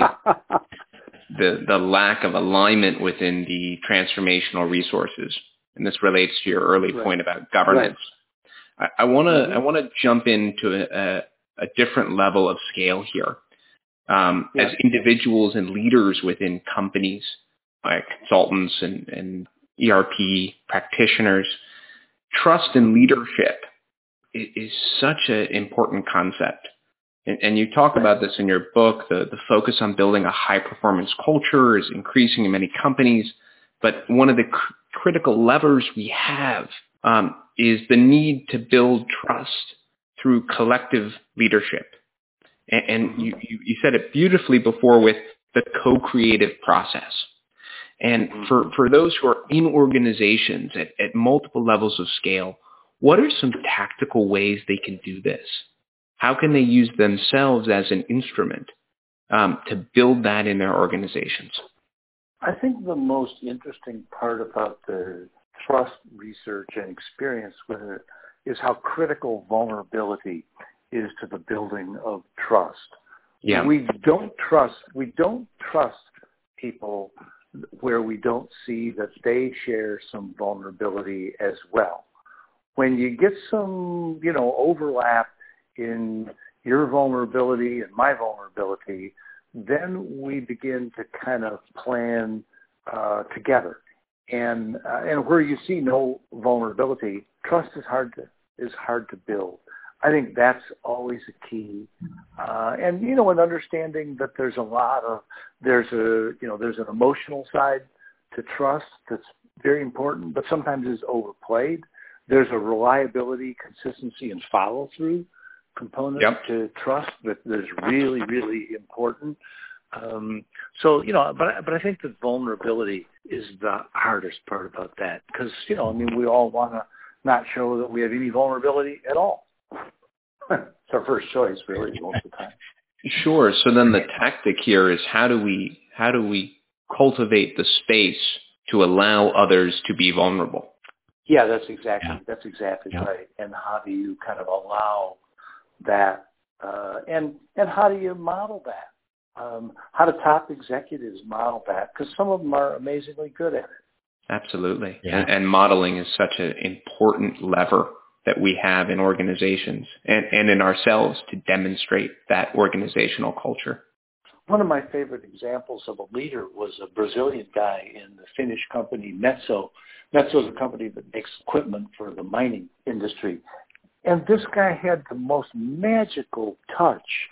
the lack of alignment within the transformational resources. And this relates to your early point about governance. Right. I want to jump into a different level of scale here. As individuals and leaders within companies, like consultants and ERP practitioners, trust in leadership is such an important concept. And you talk about this in your book. The focus on building a high-performance culture is increasing in many companies. But one of the critical levers we have is the need to build trust through collective leadership. And you said it beautifully before with the co-creative process. And for those who are in organizations at multiple levels of scale, what are some tactical ways they can do this? How can they use themselves as an instrument to build that in their organizations? I think the most interesting part about the trust research and experience with it is how critical vulnerability is to the building of trust. Yeah. We don't trust people where we don't see that they share some vulnerability as well. When you get some, overlap in your vulnerability and my vulnerability, then we begin to kind of plan together. And where you see no vulnerability, trust is hard to build. I think that's always a key. And understanding that there's an emotional side to trust that's very important, but sometimes is overplayed. There's a reliability, consistency, and follow-through component to trust that is really, really important. But I think that vulnerability is the hardest part about that, because, we all want to not show that we have any vulnerability at all. It's our first choice, really, most of the time. Sure. So then the tactic here is how do we cultivate the space to allow others to be vulnerable? Yeah, that's exactly right. And how do you kind of allow that? And how do you model that? How do top executives model that? Because some of them are amazingly good at it. Absolutely. Yeah. And modeling is such an important lever that we have in organizations and in ourselves to demonstrate that organizational culture. One of my favorite examples of a leader was a Brazilian guy in the Finnish company Metso. Metso is a company that makes equipment for the mining industry. And this guy had the most magical touch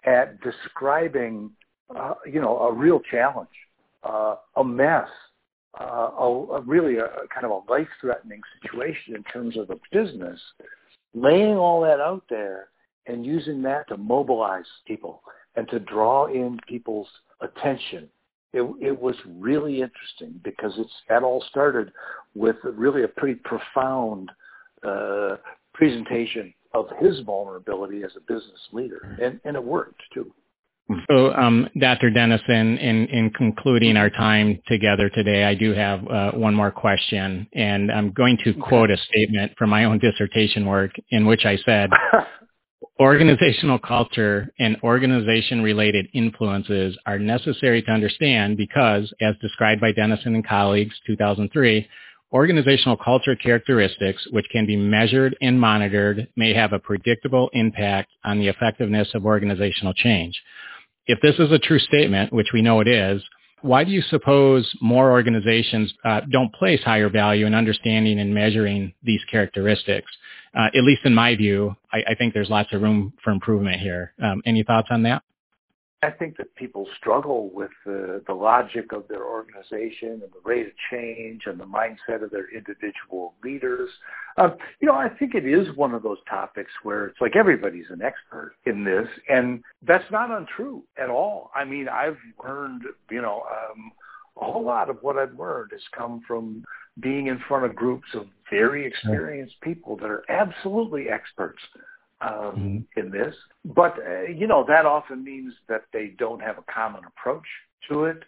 at describing, a real challenge, a mess, really a kind of a life-threatening situation in terms of the business, laying all that out there and using that to mobilize people and to draw in people's attention. It was really interesting because that all started with really a pretty profound presentation of his vulnerability as a business leader, and it worked too. So, Dr. Dennison, in concluding our time together today, I do have one more question, and I'm going to quote a statement from my own dissertation work in which I said, organizational culture and organization-related influences are necessary to understand because, as described by Dennison and colleagues, 2003, organizational culture characteristics, which can be measured and monitored, may have a predictable impact on the effectiveness of organizational change. If this is a true statement, which we know it is, why do you suppose more organizations don't place higher value in understanding and measuring these characteristics? At least in my view, I think there's lots of room for improvement here. Any thoughts on that? I think that people struggle with the logic of their organization and the rate of change and the mindset of their individual leaders. I think it is one of those topics where it's like everybody's an expert in this, and that's not untrue at all. I mean, I've learned, a whole lot of what I've learned has come from being in front of groups of very experienced people that are absolutely experts in this. But, that often means that they don't have a common approach to it.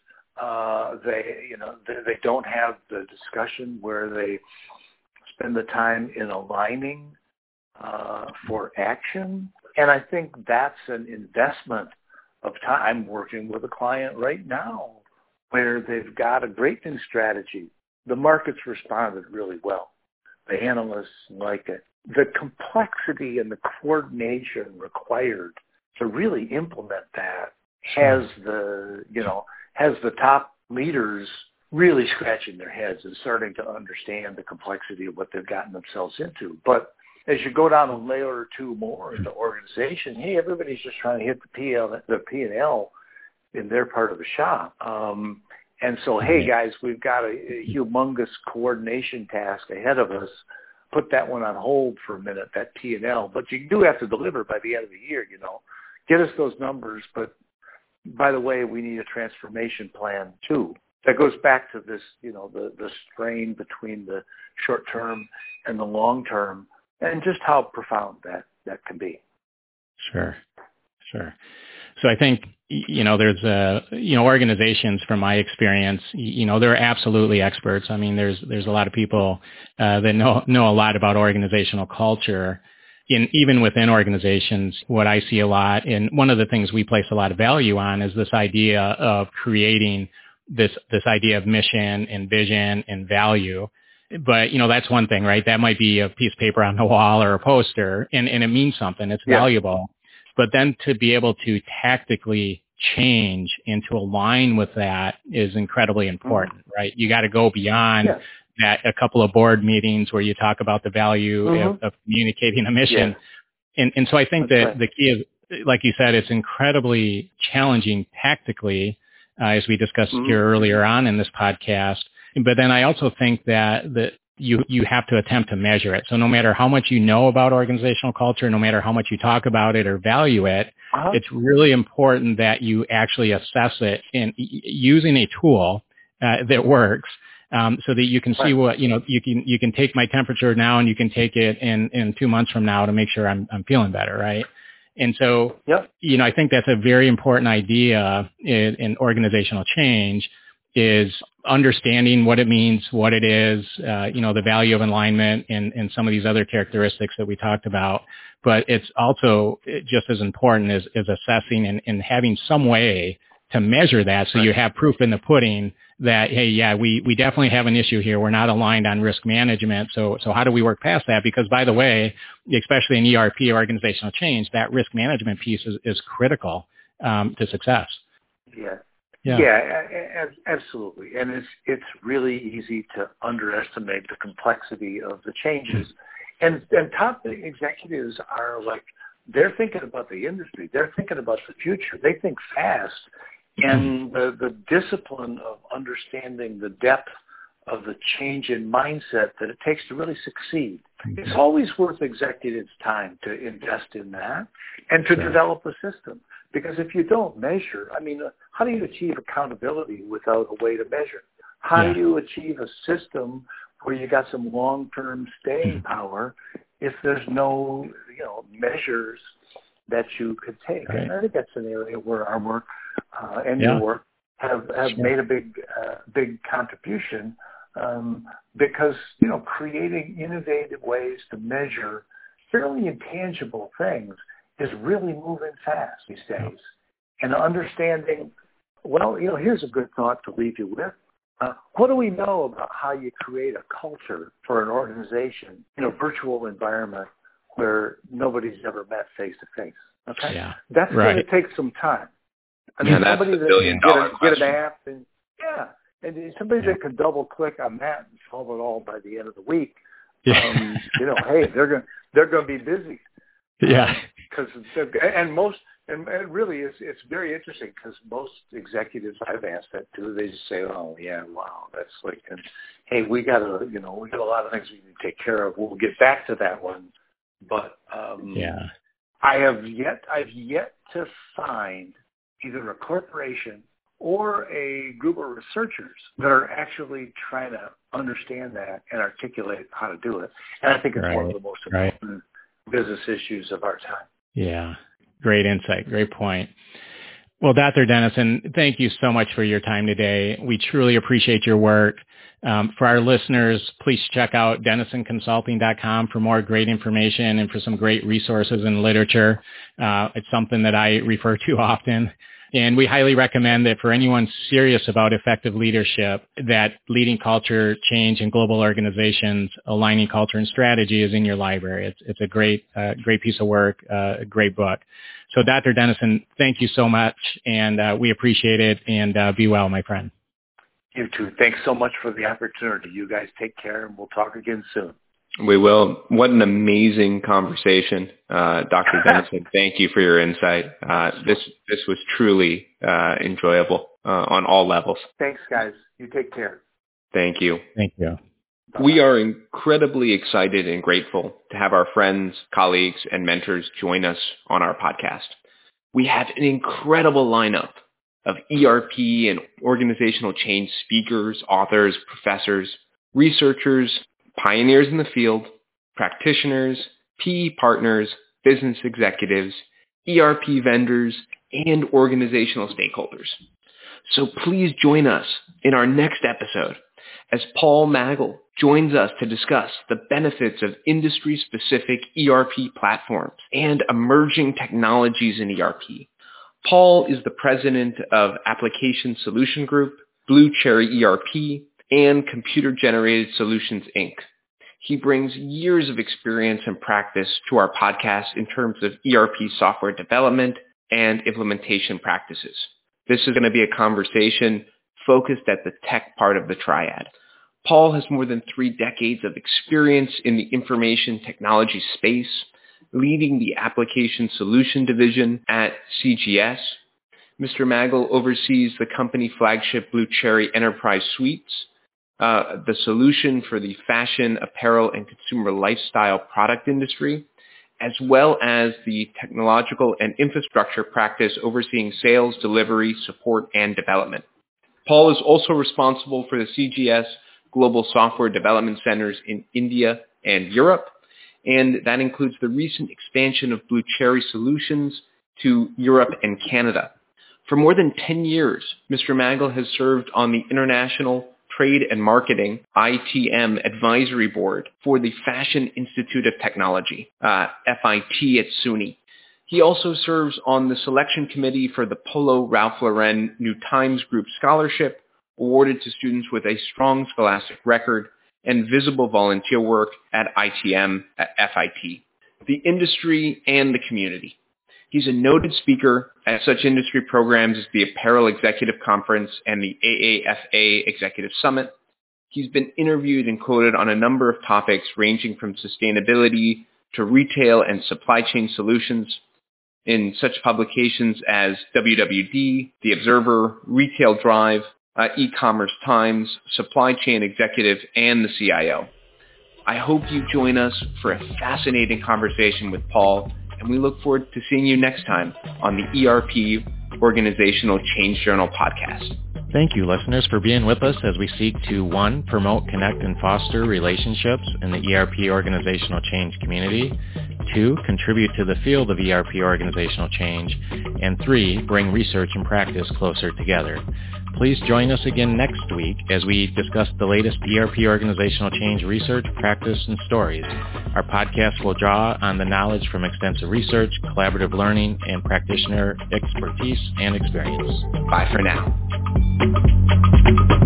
They don't have the discussion where they spend the time in aligning for action. And I think that's an investment of time. I'm working with a client right now where they've got a great new strategy. The market's responded really well. The analysts like it. The complexity and the coordination required to really implement that has the top leaders really scratching their heads and starting to understand the complexity of what they've gotten themselves into. But as you go down a layer or two more in the organization, hey, everybody's just trying to hit the P&L in their part of the shop. And so, hey, guys, we've got a humongous coordination task ahead of us. Put that one on hold for a minute, that P&L. But you do have to deliver by the end of the year, Get us those numbers, but by the way, we need a transformation plan too. That goes back to this, the strain between the short term and the long term, and just how profound that can be. Sure. So I think, there's organizations from my experience, they're absolutely experts. I mean, there's a lot of people that know a lot about organizational culture. Even within organizations, what I see a lot, and one of the things we place a lot of value on is this idea of creating this idea of mission and vision and value. But, that's one thing, right? That might be a piece of paper on the wall or a poster, and it means something. It's valuable. But then to be able to tactically change and to align with that is incredibly important, right? You got to go beyond that a couple of board meetings where you talk about the value of communicating a mission. And so I think that the key is, like you said, it's incredibly challenging tactically, as we discussed here earlier on in this podcast. But then I also think that you have to attempt to measure it. So no matter how much you know about organizational culture, no matter how much you talk about it or value it, it's really important that you actually assess it in using a tool that works, so that you can see what, you can take my temperature now and you can take it in 2 months from now to make sure I'm feeling better, right? And so, I think that's a very important idea in organizational change, is understanding what it means, what it is, the value of alignment and some of these other characteristics that we talked about. But it's also just as important as assessing and having some way to measure that, so you have proof in the pudding that, hey, we definitely have an issue here. We're not aligned on risk management. So how do we work past that? Because, by the way, especially in ERP, organizational change, that risk management piece is critical to success. Yeah, absolutely. And it's really easy to underestimate the complexity of the changes. And top executives are like they're thinking about the industry. They're thinking about the future. They think fast. And the discipline of understanding the depth of the change in mindset that it takes to really succeed. It's always worth executives' time to invest in that and to develop a system. Because if you don't measure, how do you achieve accountability without a way to measure? How do you achieve a system where you got some long-term staying power if there's no, measures that you could take? Right. And I think that's an area where our work and your work have made a big contribution because, creating innovative ways to measure fairly intangible things is really moving fast these days. And understanding, here's a good thought to leave you with. What do we know about how you create a culture for an organization in a virtual environment where nobody's ever met face-to-face? Okay? Yeah. That's going to take some time. That's the billion-dollar question. Get an app and somebody that can double-click on that and solve it all by the end of the week. Hey, they're going to be busy. Yeah. And really, it's very interesting because most executives I've asked that to, they just say, "Oh, yeah, wow, that's like," and hey, we got a lot of things we need to take care of. We'll get back to that one, but I've yet to find either a corporation or a group of researchers that are actually trying to understand that and articulate how to do it. And I think it's one of the most important business issues of our time. Yeah. Great insight. Great point. Well, Dr. Dennison, thank you so much for your time today. We truly appreciate your work. For our listeners, please check out DennisonConsulting.com for more great information and for some great resources and literature. It's something that I refer to often. And we highly recommend that for anyone serious about effective leadership, that Leading Culture Change in Global Organizations, Aligning Culture and Strategy is in your library. It's a great piece of work, a great book. So Dr. Dennison, thank you so much, and we appreciate it, and be well, my friend. You too. Thanks so much for the opportunity. You guys take care, and we'll talk again soon. We will. What an amazing conversation, Dr. Dennison. Thank you for your insight. This was truly enjoyable on all levels. Thanks, guys. You take care. Thank you. Thank you. Bye-bye. We are incredibly excited and grateful to have our friends, colleagues, and mentors join us on our podcast. We have an incredible lineup of ERP and organizational change speakers, authors, professors, researchers, pioneers in the field, practitioners, PE partners, business executives, ERP vendors, and organizational stakeholders. So please join us in our next episode as Paul Magel joins us to discuss the benefits of industry-specific ERP platforms and emerging technologies in ERP. Paul is the president of Application Solution Group, Blue Cherry ERP, and Computer Generated Solutions, Inc. He brings years of experience and practice to our podcast in terms of ERP software development and implementation practices. This is going to be a conversation focused at the tech part of the triad. Paul has more than 3 decades of experience in the information technology space, leading the Application Solution Division at CGS. Mr. Magel oversees the company flagship Blue Cherry Enterprise Suites, the solution for the fashion, apparel, and consumer lifestyle product industry, as well as the technological and infrastructure practice overseeing sales, delivery, support, and development. Paul is also responsible for the CGS Global Software Development Centers in India and Europe, and that includes the recent expansion of Blue Cherry Solutions to Europe and Canada. For more than 10 years, Mr. Magel has served on the International Trade and Marketing, ITM, Advisory Board for the Fashion Institute of Technology, FIT at SUNY. He also serves on the selection committee for the Polo Ralph Lauren New Times Group Scholarship, awarded to students with a strong scholastic record and visible volunteer work at ITM at FIT, the industry and the community. He's a noted speaker at such industry programs as the Apparel Executive Conference and the AAFA Executive Summit. He's been interviewed and quoted on a number of topics ranging from sustainability to retail and supply chain solutions in such publications as WWD, The Observer, Retail Drive, E-Commerce Times, Supply Chain Executive, and the CIO. I hope you join us for a fascinating conversation with Paul, and we look forward to seeing you next time on the ERP Organizational Change Journal podcast. Thank you, listeners, for being with us as we seek to 1, promote, connect, and foster relationships in the ERP organizational change community, 2, contribute to the field of ERP organizational change, and 3, bring research and practice closer together. Please join us again next week as we discuss the latest ERP organizational change research, practice, and stories. Our podcast will draw on the knowledge from extensive research, collaborative learning, and practitioner expertise and experience. Bye for now.